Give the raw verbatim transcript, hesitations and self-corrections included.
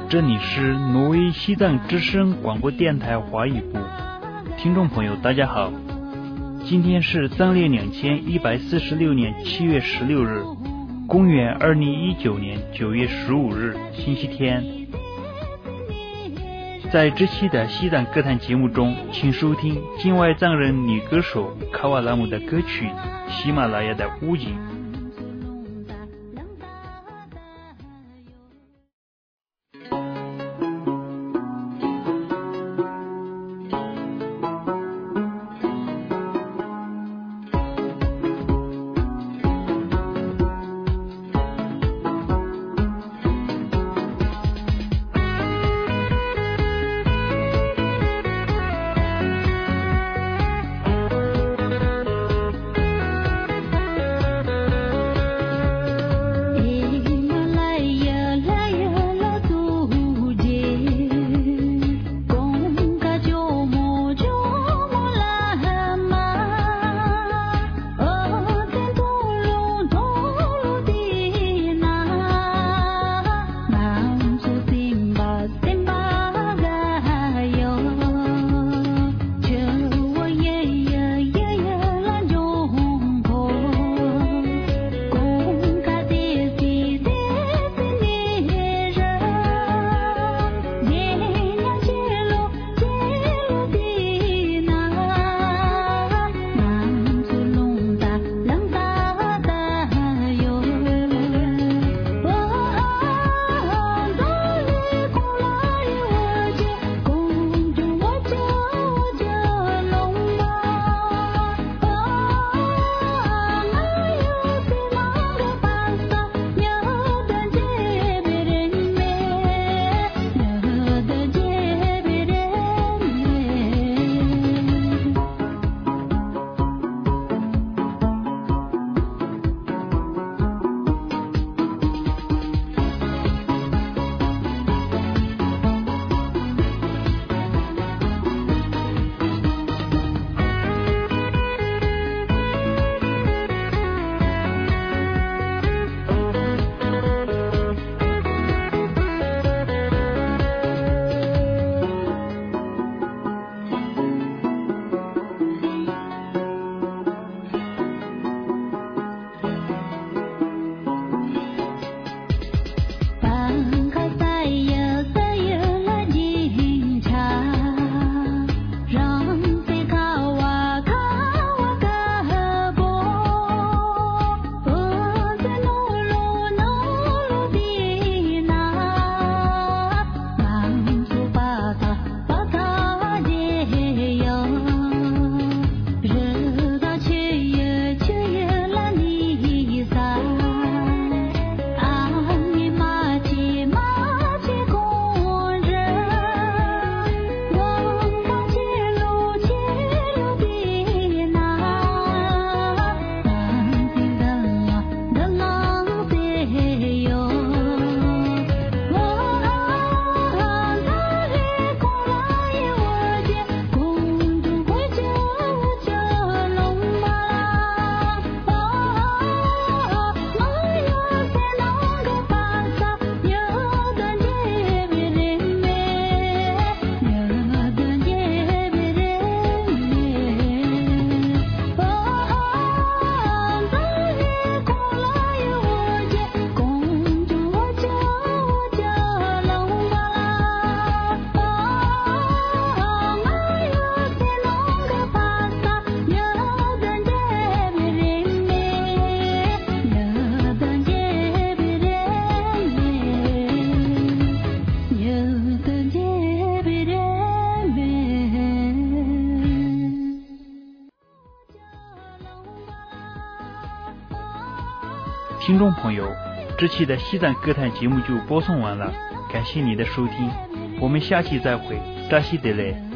这里是挪威西藏之声广播电台华语部，听众朋友大家好，今天是藏历两千一百四十六年七月十六日，公元二零一九年九月十五日，星期天。在这期的西藏歌坛节目中，请收听境外藏人女歌手卡瓦拉姆的歌曲《喜马拉雅的屋景》。听众朋友，这期的西藏歌坛节目就播送完了，感谢你的收听，我们下期再会，扎西德勒。